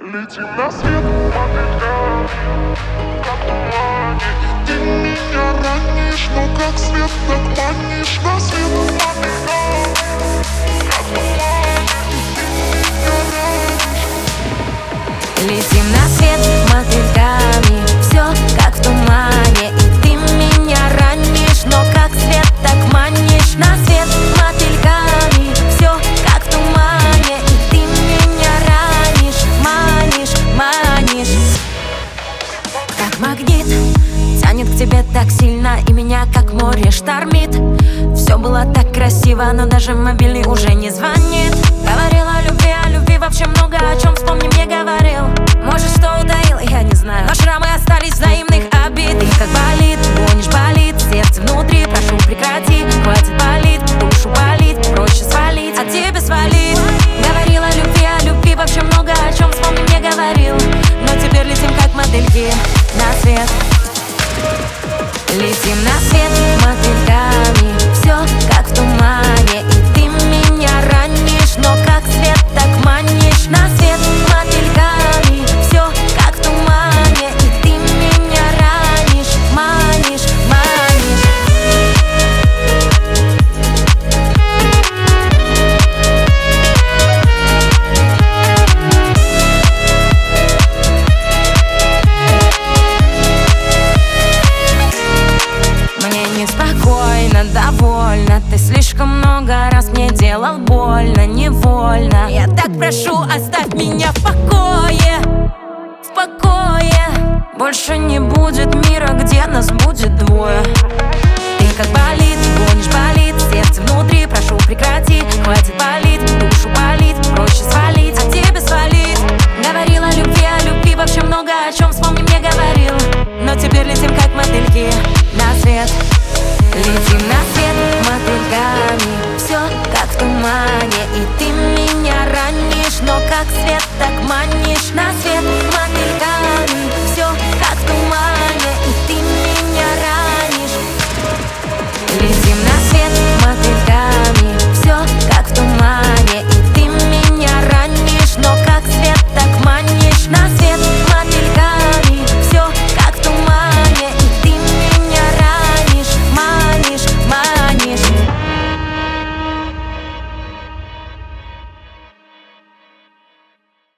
Летим на свет мотыльками, как в тумане. И ты меня ранишь, но как свет, так манишь. На свет мотыльками, как в тумане. И ты меня ранишь. Летим на свет мотыльками, все как в тумане. И ты меня ранишь, но как свет, так манишь. На свет мотыльками, все как в тумане. И ты меня ранишь, манишь, манишь. Как магнит тянет к тебе так сильно, и меня как море штормит. Все было так красиво, но даже мобильный уже не звонит. Говорила о любви вообще много о чем, вспомни, мне говорил. Может, что утаил, я не знаю, но шрамы остались взаимных обид. И как болит, гонишь, болит сердце внутри, прошу прекрати. Хватит болит, душу болит, проще свалить, от тебя свалить. Говорила о любви вообще много о чем, вспомни, мне говорил. Но теперь летим как мотыльки на свет. Летим на свет мотыльками, все как в тумане. И ты меня ранишь, но как свет, так манишь. На свет мотыльками, все как в тумане. И ты меня ранишь, манишь, манишь. Мне неспокойно, довольно. Ты слишком много раз мне делал больно, невольно. Я так прошу, оставь меня в покое, в покое. Больше не будет мира, где нас будет двое. Ты как болит, гонишь, болит сердце внутри, прошу прекрати. Хватит болит, душу болит, проще свалить, от тебя свалить. Говорила о любви вообще много о чем, вспомни, мне говорил. Но теперь летим как мотыльки на свет. Летим на свет мотыльками, все как в тумане. И ты меня ранишь, но как свет, так манишь. На свет мотыльками, все